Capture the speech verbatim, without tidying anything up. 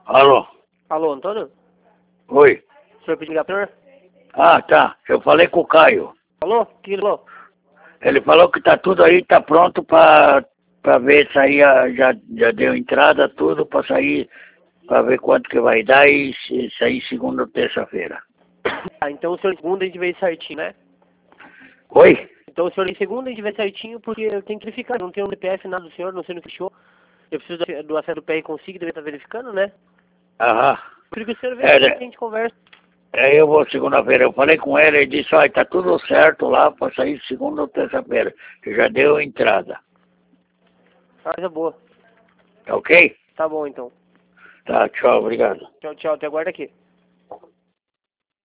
Alô? Alô, Antônio? Oi? O senhor pediu ligação? Ah, tá. Eu falei com o Caio. Alô? Que falou? Ele falou que tá tudo aí, tá pronto pra, pra ver se aí ah, já, já deu entrada, tudo pra sair, pra ver quanto que vai dar e se sair segunda ou terça-feira. Ah, então o senhor em segunda a gente vê certinho, né? Oi? Então o senhor em segunda a gente vê certinho porque eu tenho que verificar. Não tem o C P F nada do senhor, não sei no que fechou. Eu preciso do, do acesso do P R consigo, deve estar verificando, né? Aham. Por que o senhor vê É, que né? a gente conversa. Aí eu vou segunda-feira. Eu falei com ele, ele disse, olha, tá tudo certo lá pra sair segunda ou terça-feira. Que já deu entrada. Coisa boa. Tá ok? Tá bom então. Tá, tchau, obrigado. Tchau, tchau. Até aguarda aqui.